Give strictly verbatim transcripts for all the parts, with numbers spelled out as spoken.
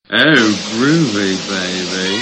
Oh, groovy, baby.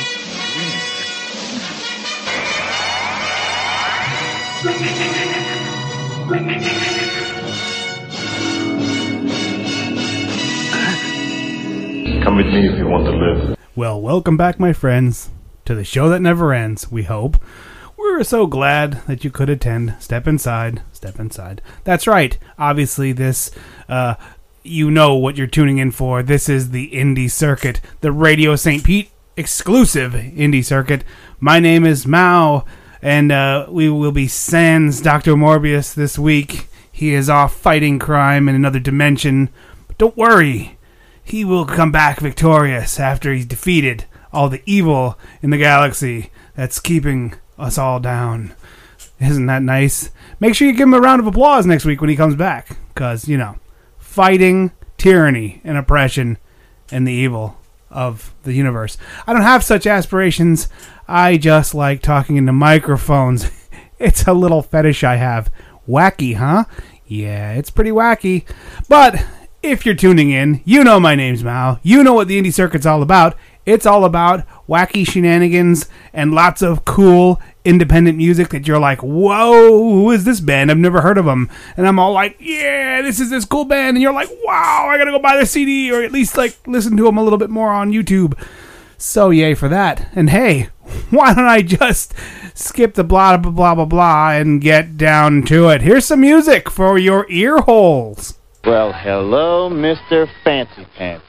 Come with me if you want to live. Well, welcome back, my friends, to the show that never ends, we hope. We're so glad that you could attend. Step inside, step inside. That's right. Obviously, this, uh, you know what you're tuning in for. This is the Indie Circuit, the Radio Saint Pete exclusive Indie Circuit. My name is Mao, and uh, we will be sans Doctor Morbius this week. He is off fighting crime in another dimension. But don't worry, he will come back victorious after he's defeated all the evil in the galaxy that's keeping us all down. Isn't that nice? Make sure you give him a round of applause next week when he comes back, because, you know, fighting tyranny and oppression and the evil of the universe. I don't have such aspirations. I just like talking into microphones. It's a little fetish I have. Wacky, huh? Yeah, it's pretty wacky. But if you're tuning in, you know my name's Mao. You know what the Indie Circuit's all about. It's all about wacky shenanigans and lots of cool independent music that you're like, whoa, who is this band? I've never heard of them. And I'm all like, yeah, this is this cool band. And you're like, wow, I gotta go buy the C D, or at least like listen to them a little bit more on YouTube. So yay for that. And hey, why don't I just skip the blah blah blah blah blah and get down to it. Here's some music for your ear holes. Well, hello, Mister Fancy Pants.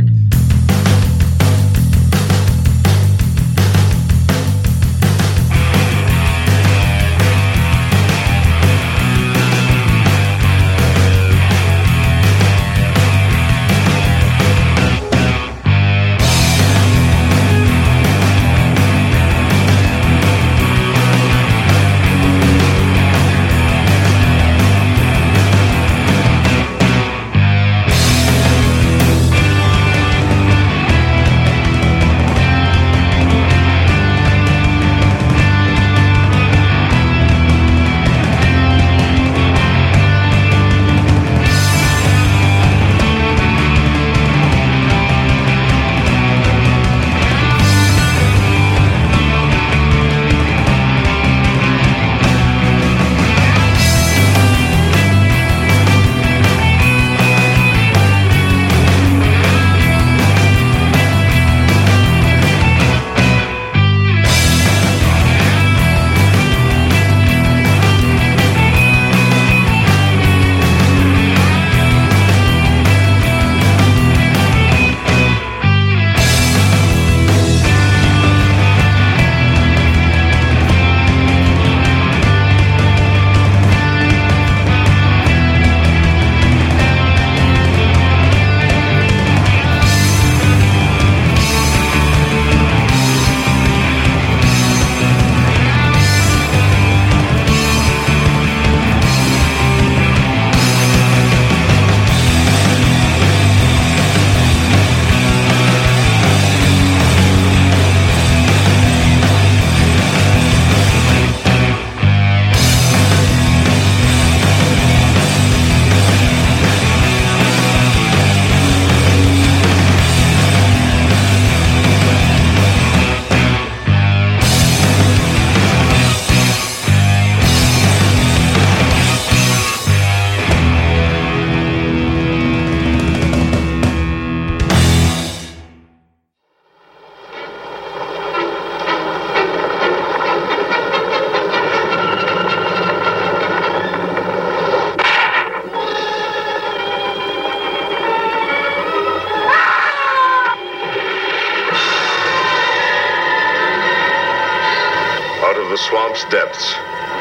swamp's depths,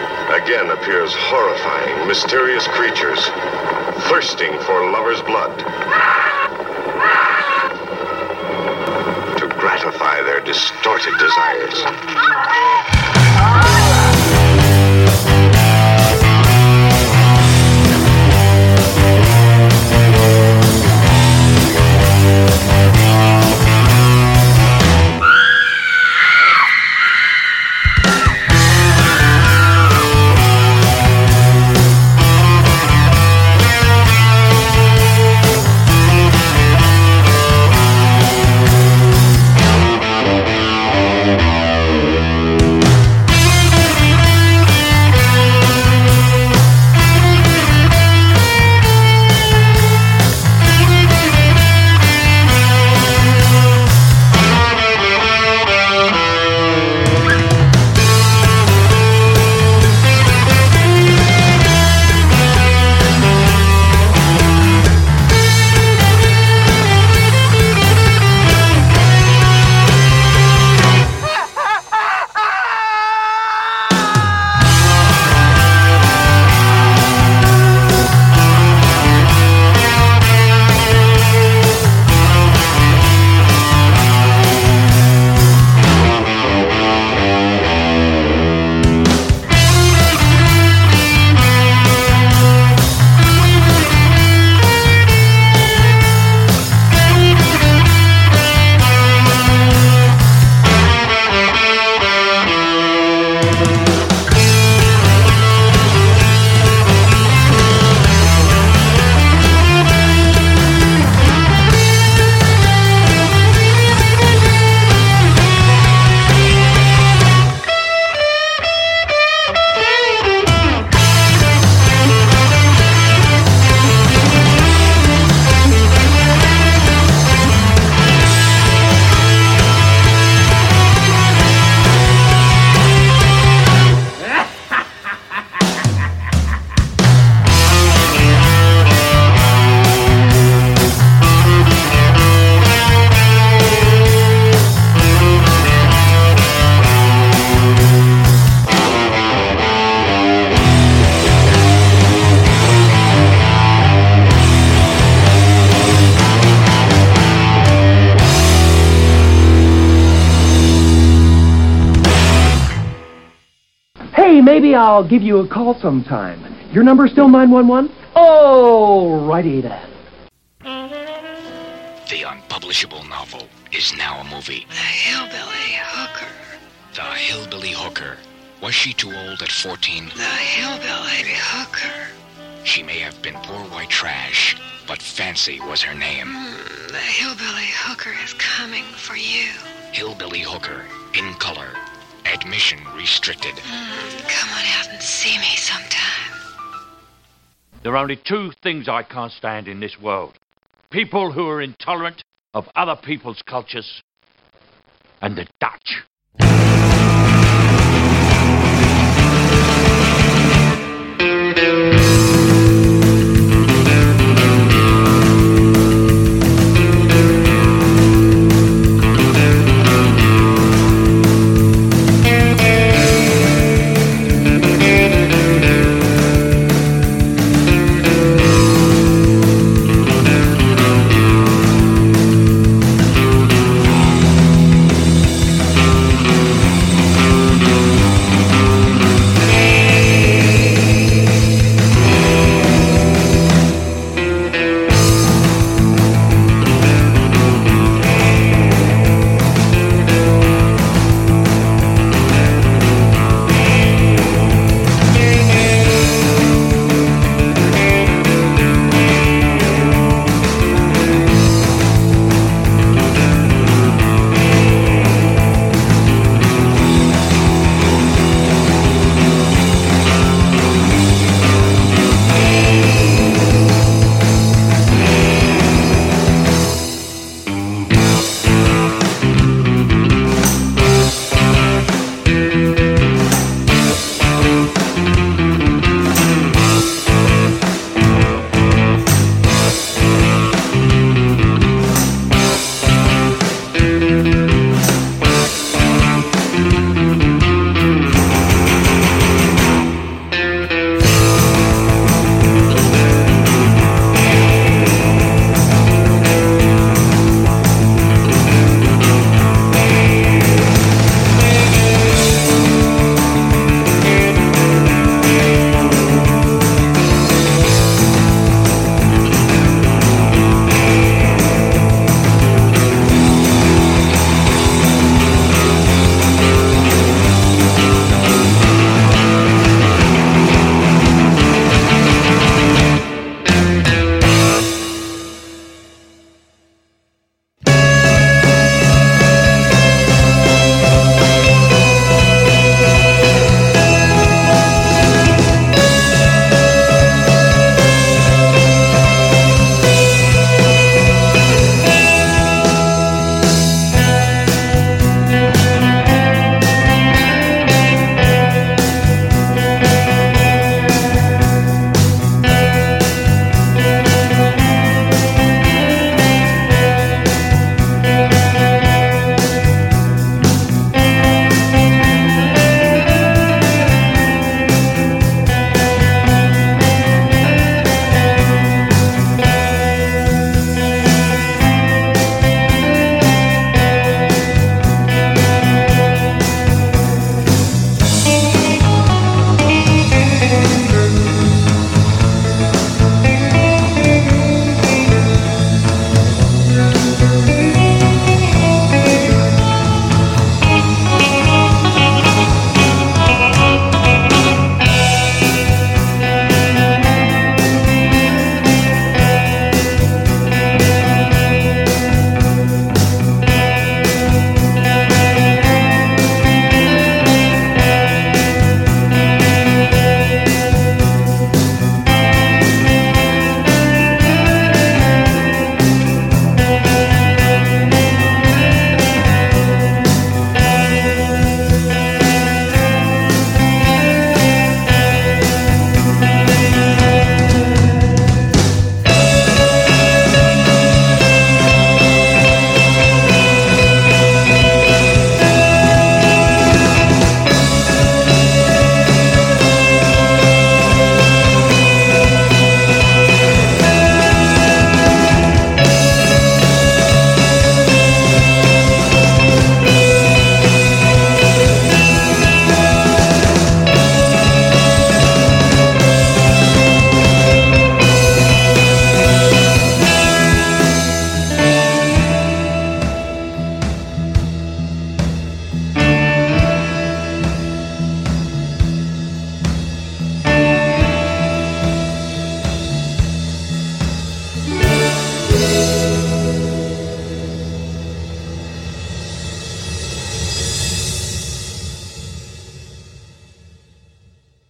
again appears horrifying, mysterious creatures, thirsting for lovers' blood, to gratify their distorted desires. maybe I'll give you a call sometime. Your number's still nine one one? Oh, righty then. The unpublishable novel is now a movie. The Hillbilly Hooker. The Hillbilly Hooker. Was she too old at fourteen? The Hillbilly Hooker. She may have been poor white trash, but Fancy was her name. Mm, the Hillbilly Hooker is coming for you. Hillbilly Hooker, in color. Admission restricted. Mm, come on out and see me sometime. There are only two things I can't stand in this world. People who are intolerant of other people's cultures, and the Dutch.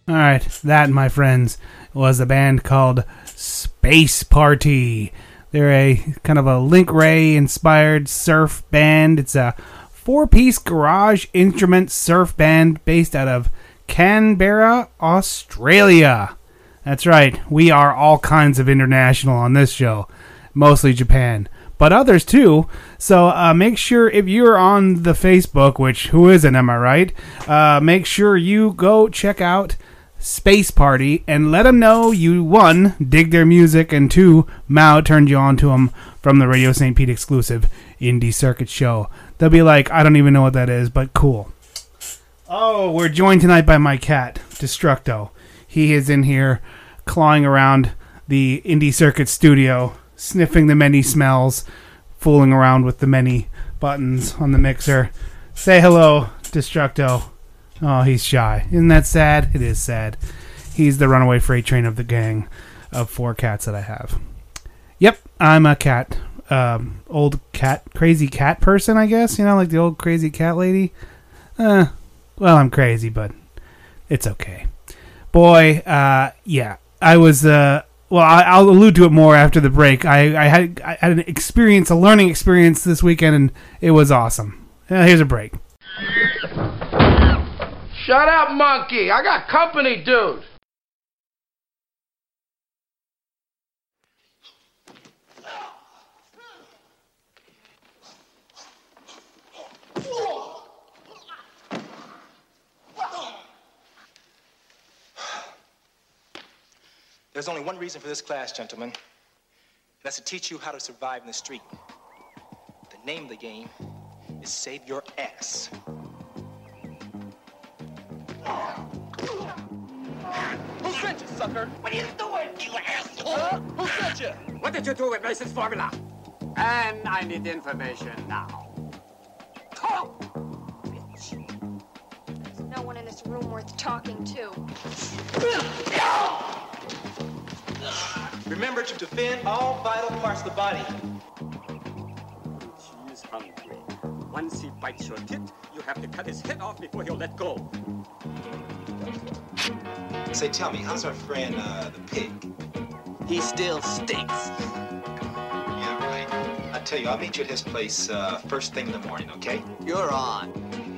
Alright, that, my friends, was a band called Space Party. They're a kind of a Link Ray-inspired surf band. It's a four-piece garage instrument surf band based out of Canberra, Australia. That's right, we are all kinds of international on this show. Mostly Japan, but others too. So uh, make sure if you're on the Facebook, which who isn't, am I right? Uh, make sure you go check out Space Party and let them know you, one, dig their music, and two, Mao turned you on to them from the Radio Saint Pete exclusive Indie Circuit show. They'll be like, I don't even know what that is, but cool. Oh, we're joined tonight by my cat, Destructo. He is in here clawing around the Indie Circuit studio, sniffing the many smells, fooling around with the many buttons on the mixer. Say hello, Destructo. Oh, he's shy. Isn't that sad? It is sad. He's the runaway freight train of the gang of four cats that I have. Yep, I'm a cat. Um, old cat, crazy cat person, I guess. You know, like the old crazy cat lady. Uh, well, I'm crazy, but it's okay. Boy, uh, yeah. I was, uh, well, I, I'll allude to it more after the break. I, I, had, I had an experience, a learning experience this weekend, and it was awesome. Uh, here's a break. Shut up, monkey! I got company, dude! There's only one reason for this class, gentlemen. And that's to teach you how to survive in the street. The name of the game is Save Your Ass. Who sent you, sucker? What are you doing, you asshole? Huh? Who sent you? What did you do with Mason's formula? And I need information now. Talk! Bitch. There's no one in this room worth talking to. Remember to defend all vital parts of the body. He's hungry. Once he bites your tit, you have to cut his head off before he'll let go. Say, tell me, how's our friend, uh, the pig? He still stinks. Yeah, right. I tell you, I'll meet you at his place uh, first thing in the morning, okay? You're on.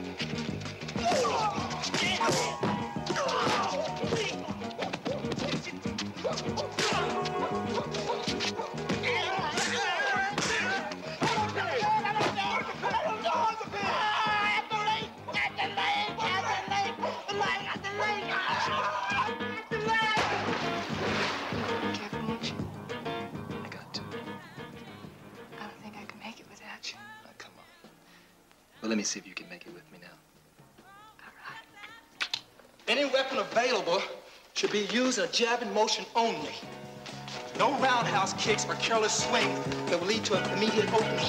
Well, let me see if you can make it with me now. All right. Any weapon available should be used in a jabbing motion only. No roundhouse kicks or careless swing that will lead to an immediate opening.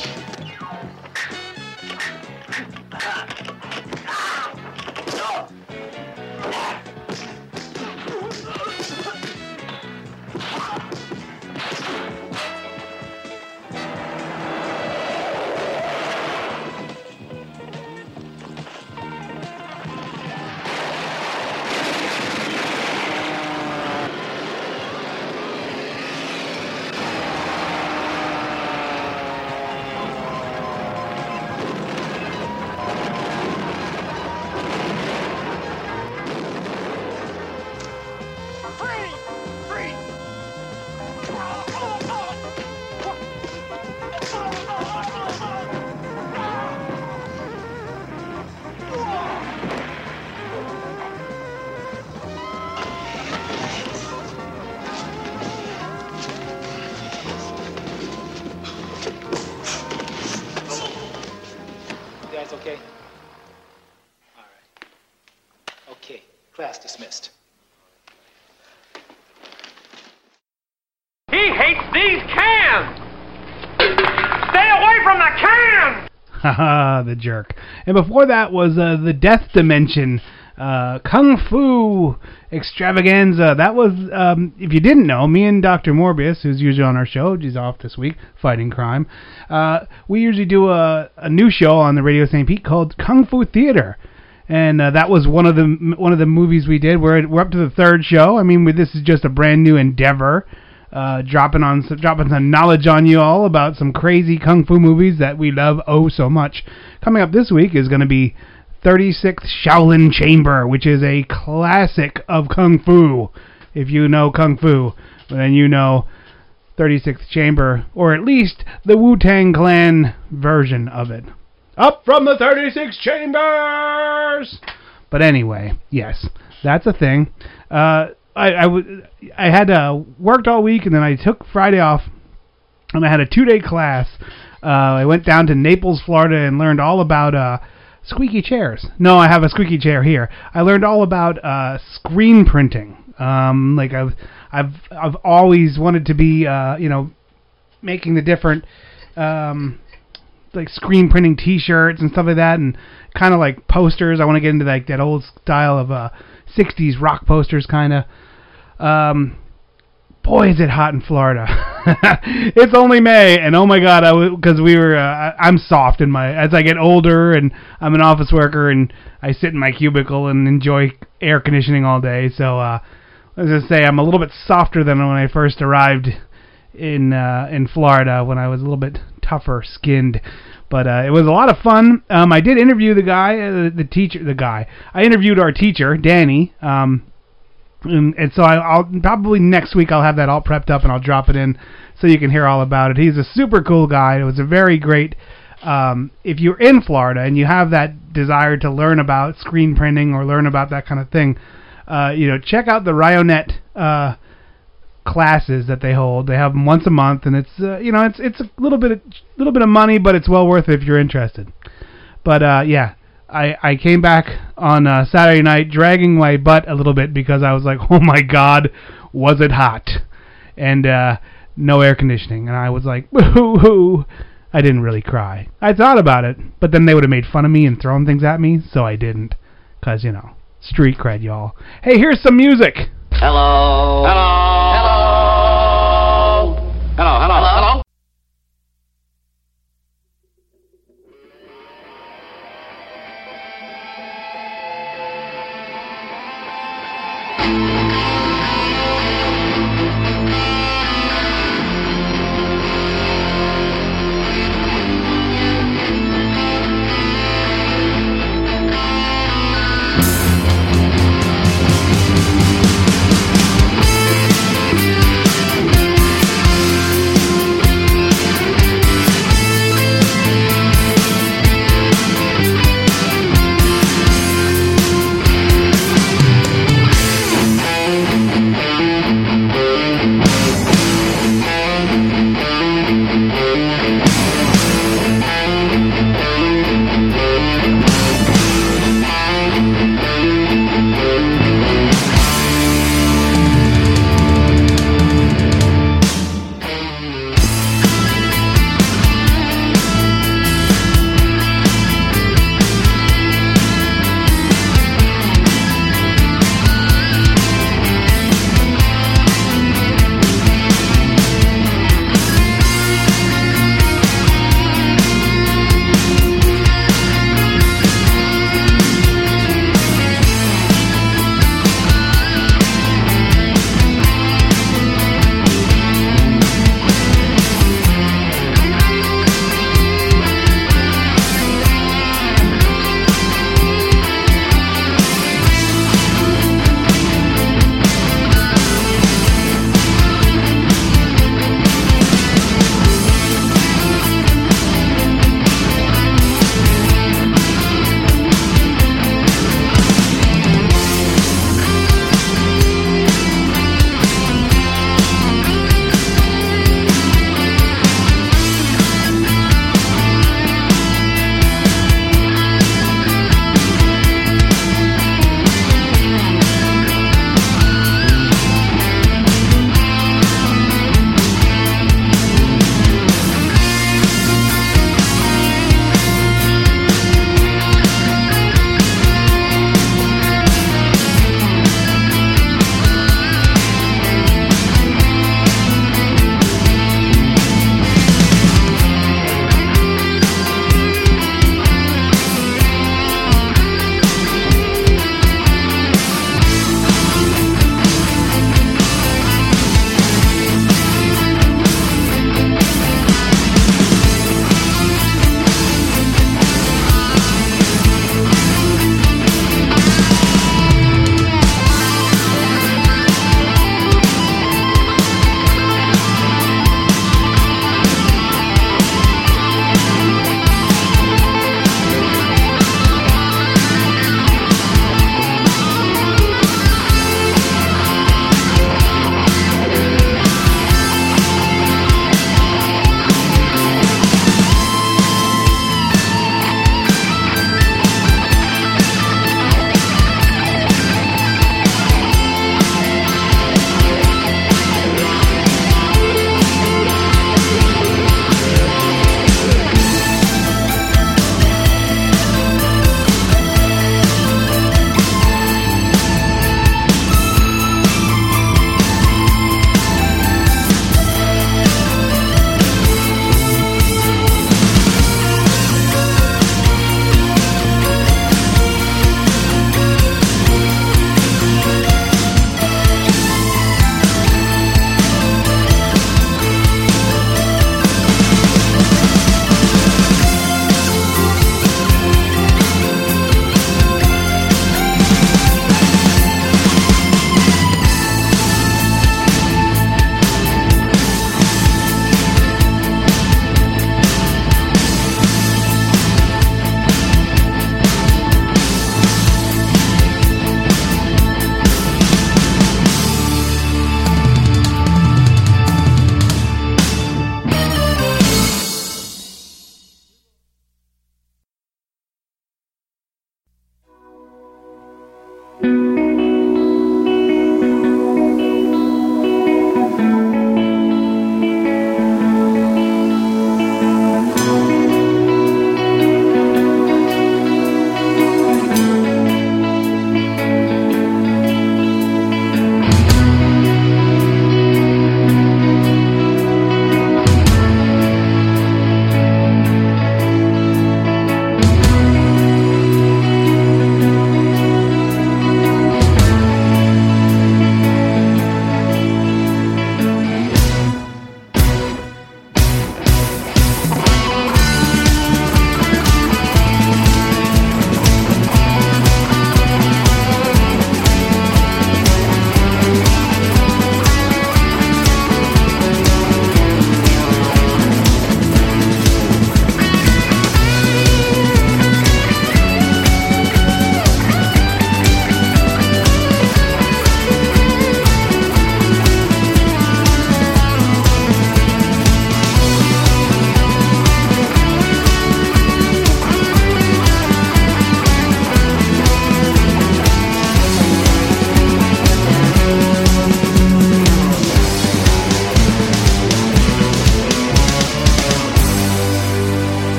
Okay? All right. Okay, class dismissed. He hates these cans! Stay away from the cans! Haha, the jerk. And before that was uh, the Death Dimension uh, Kung Fu Extravaganza. That was, um, if you didn't know, me and Doctor Morbius, who's usually on our show, he's off this week, fighting crime, uh, we usually do a, a new show on the Radio Saint Pete called Kung Fu Theater. and uh, that was one of the one of the movies we did. We're we're up to the third show. I mean, this is just a brand new endeavor, uh, dropping on some, dropping some knowledge on you all about some crazy kung fu movies that we love oh so much. Coming up this week is going to be thirty-sixth Shaolin Chamber, which is a classic of kung fu. If you know kung fu, then you know thirty-sixth Chamber, or at least the Wu-Tang Clan version of it. Up from the thirty-six chambers! But anyway, yes, that's a thing. Uh, I, I, w- I had uh, worked all week, and then I took Friday off, and I had a two-day class. Uh, I went down to Naples, Florida, and learned all about uh, squeaky chairs. No, I have a squeaky chair here. I learned all about uh, screen printing. Um, like I've, I've, I've always wanted to be, uh, you know, making the different. Um, like screen printing T-shirts and stuff like that, and kind of like posters. I want to get into like that old style of uh, sixties rock posters, kind of. Um, boy, is it hot in Florida! It's only May, and oh my God, I because we were. Uh, I'm soft in my as I get older, and I'm an office worker, and I sit in my cubicle and enjoy air conditioning all day. So uh, let's just say I'm a little bit softer than when I first arrived in uh, in Florida, when I was a little bit tougher skinned. But uh, it was a lot of fun. Um, I did interview the guy, uh, the teacher, the guy. I interviewed our teacher, Danny. Um, and, and so I, I'll probably next week I'll have that all prepped up and I'll drop it in so you can hear all about it. He's a super cool guy. It was a very great. Um, if you're in Florida and you have that desire to learn about screen printing or learn about that kind of thing, uh, you know, check out the Rionet uh, classes that they hold. They have them once a month, and it's uh, you know it's it's a little bit of, little bit of money, but it's well worth it if you're interested. But uh, yeah, I I came back on uh, Saturday night dragging my butt a little bit because I was like, oh my God, was it hot? And uh, no air conditioning, and I was like, boo hoo. I didn't really cry. I thought about it, but then they would have made fun of me and thrown things at me, so I didn't. Cause you know, street cred, y'all. Hey, here's some music. Hello. Hello. Hello. Hello. Hello. Hello.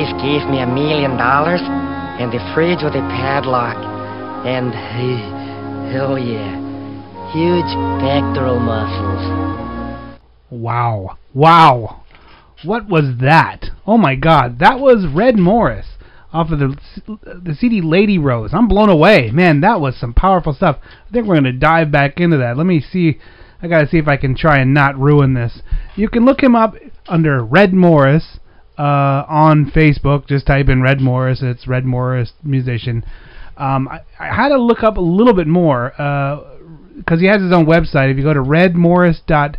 wife gave me a million dollars and the fridge with a padlock. And, oh yeah, huge pectoral muscles. Wow. Wow. What was that? Oh my God. That was Red Morris off of the the C D Lady Rose. I'm blown away. Man, that was some powerful stuff. I think we're going to dive back into that. Let me see. I got to see if I can try and not ruin this. You can look him up under Red Morris uh, on Facebook. Just type in Red Morris. It's Red Morris musician. Um, I, I had to look up a little bit more because uh, he has his own website. If you go to red morris dot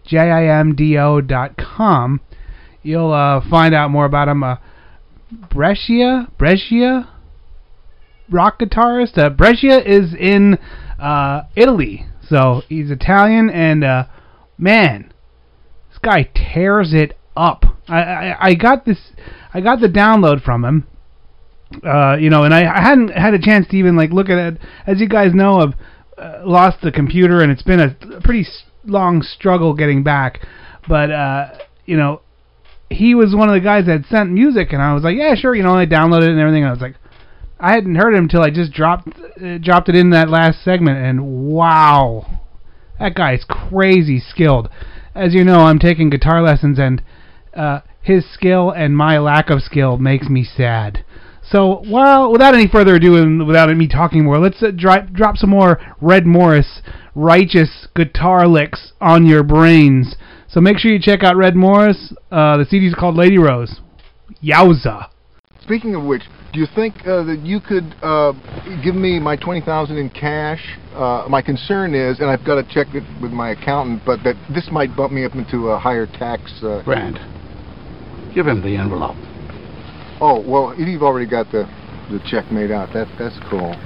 jimdo dot com, you'll uh, find out more about him. Uh, Brescia, Brescia, rock guitarist. Uh, Brescia is in uh, Italy, so he's Italian, and uh, man, this guy tears it up. I, I, I got this, I got the download from him. Uh, you know, and I, I hadn't had a chance to even like look at it. As you guys know, I've uh, lost the computer, and it's been a pretty long struggle getting back. But uh, you know, he was one of the guys that sent music, and I was like, yeah, sure. You know, I downloaded it and everything. And I was like, I hadn't heard him until I just dropped uh, dropped it in that last segment, and wow, that guy's crazy skilled. As you know, I'm taking guitar lessons, and uh, his skill and my lack of skill makes me sad. So, well, without any further ado and without me talking more, let's uh, drop, drop some more Red Morris righteous guitar licks on your brains. So make sure you check out Red Morris. Uh, the C D's called Lady Rose. Yowza. Speaking of which, do you think uh, that you could uh, give me my twenty thousand dollars in cash? Uh, my concern is, and I've got to check it with my accountant, but that this might bump me up into a higher tax. Uh, Brand, give him the envelope. Oh, well, you've already got the, the check made out. That, that's cool.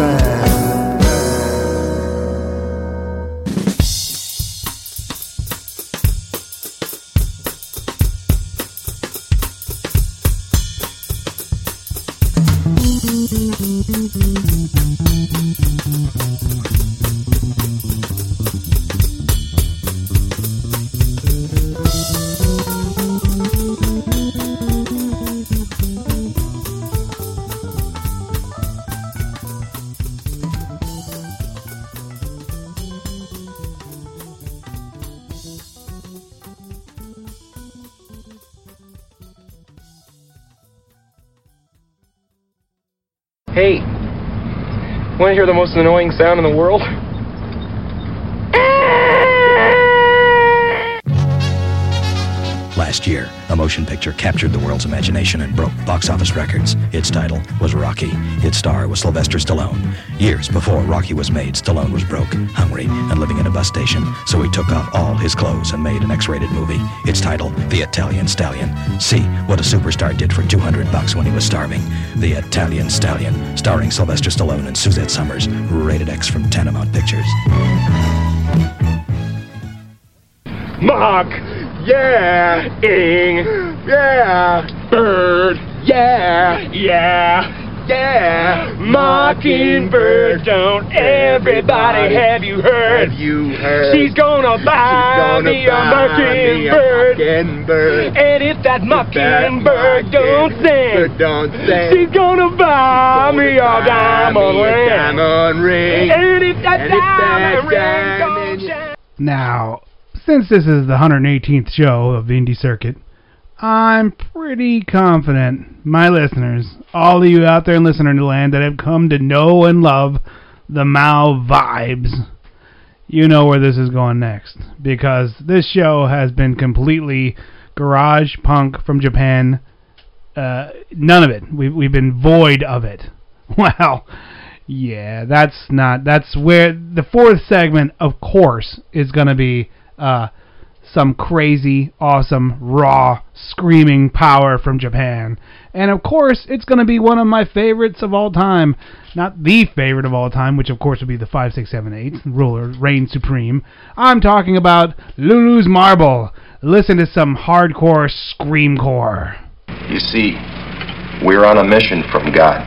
Hey, want to hear the most annoying sound in the world? Last year, a motion picture captured the world's imagination and broke box office records. Its title was Rocky. Its star was Sylvester Stallone. Years before Rocky was made, Stallone was broke, hungry, and living in a bus station, so he took off all his clothes and made an X-rated movie. Its title, The Italian Stallion. See what a superstar did for two hundred bucks when he was starving. The Italian Stallion, starring Sylvester Stallone and Suzette Summers. Rated X from Tanamount Pictures. Mock! Yeah! Ing! Yeah! Bird! Yeah! Yeah! Yeah! Mockingbird, don't everybody have you heard? Have you heard? She's gonna buy She's gonna me a buy mockingbird. me a mockingbird. And if that mockingbird That don't mockingbird sing, don't sing, she's gonna buy me a diamond me a ring. diamond ring. And if that And if that diamond ring diamond- don't shine. Now, since this is the one hundred eighteenth show of the Indie Circuit, I'm pretty confident, my listeners, all of you out there in listener land that have come to know and love the Mao vibes, you know where this is going next. Because this show has been completely garage punk from Japan. Uh, none of it. We've, we've been void of it. Well, yeah, that's not... That's where... The fourth segment, of course, is going to be... Uh, some crazy, awesome, raw, screaming power from Japan. And of course, it's going to be one of my favorites of all time. Not the favorite of all time, which of course would be the five, six, seven, eight, ruler, reign supreme. I'm talking about Lulu's Marble. Listen to some hardcore screamcore. You see, we're on a mission from God.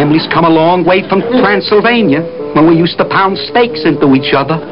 family's come a long way from Transylvania, when we used to pound steaks into each other.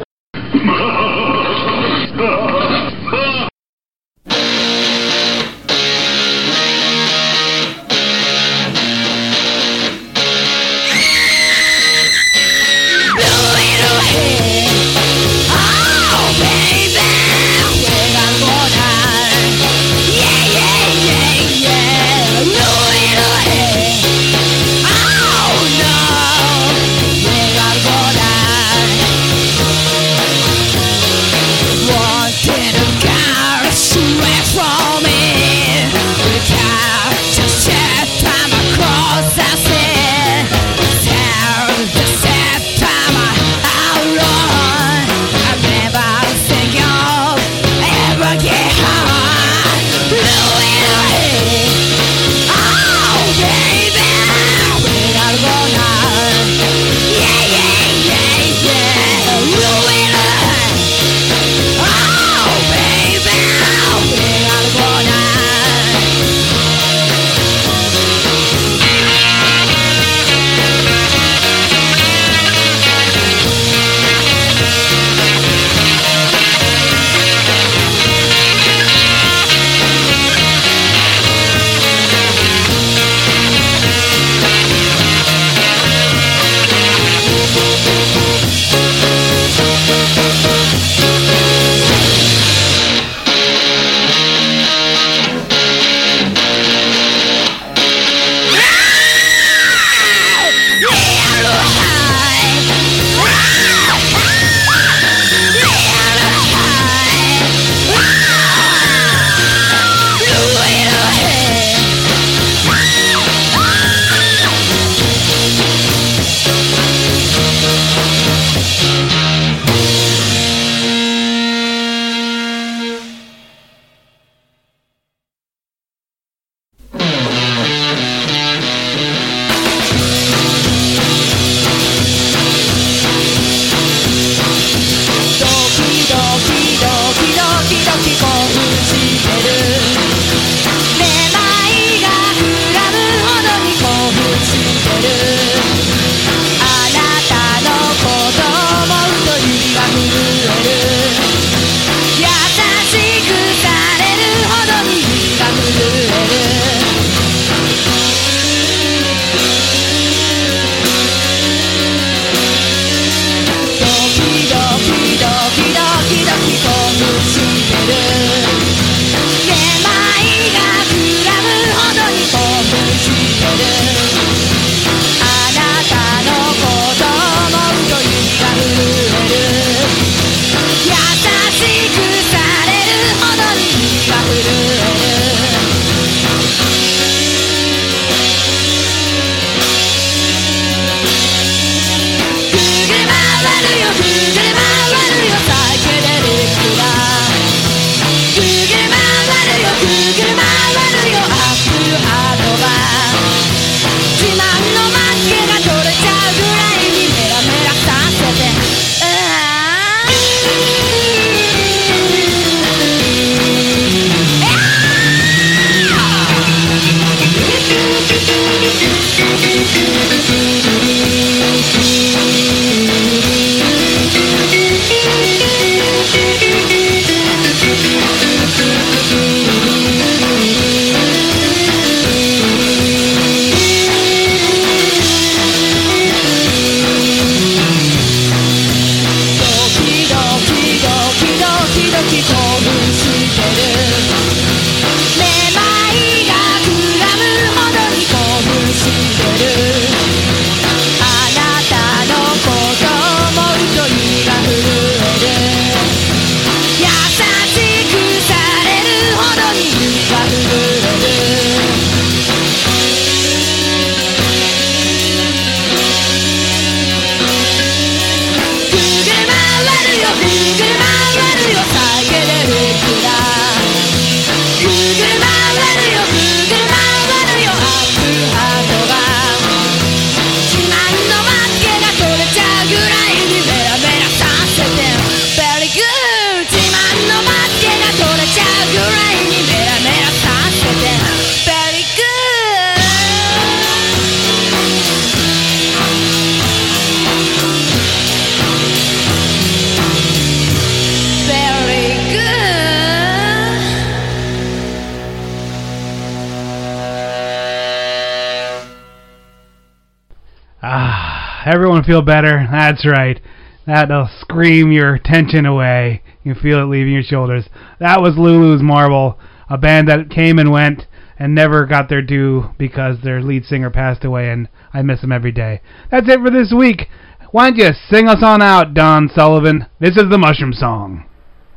everyone feel better. That's right. That'll scream your tension away. You feel it leaving your shoulders. That was Lulu's Marble, a band that came and went and never got their due because their lead singer passed away, and I miss him every day. That's it for this week. Why don't you sing us on out, Don Sullivan? This is the Mushroom Song.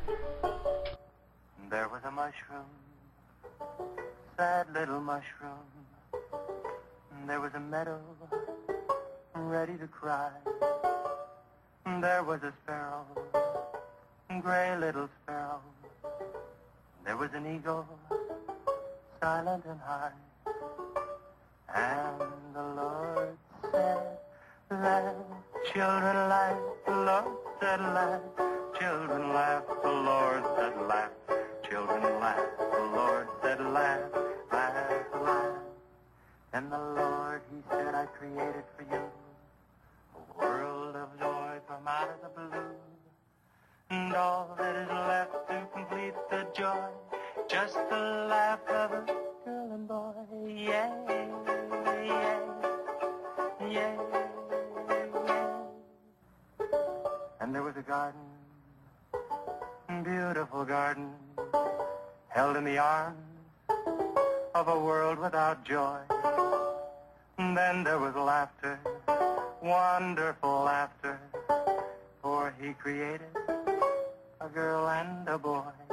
There was a mushroom, sad little mushroom. There was a meadow, ready to cry. There was a sparrow, gray little sparrow. There was an eagle, silent and high. And the Lord said, laugh, children laugh, the Lord said laugh. Children laugh, the Lord said laugh. Children laugh, the Lord said laugh, laugh, laugh. And the Lord, he said, I created for you a world of joy from out of the blue. And all that is left to complete the joy, just the laugh of a girl and boy. Yeah, yeah, yeah, yeah. And there was a garden, beautiful garden, held in the arms of a world without joy. And then there was laughter, wonderful laughter, for he created a girl and a boy.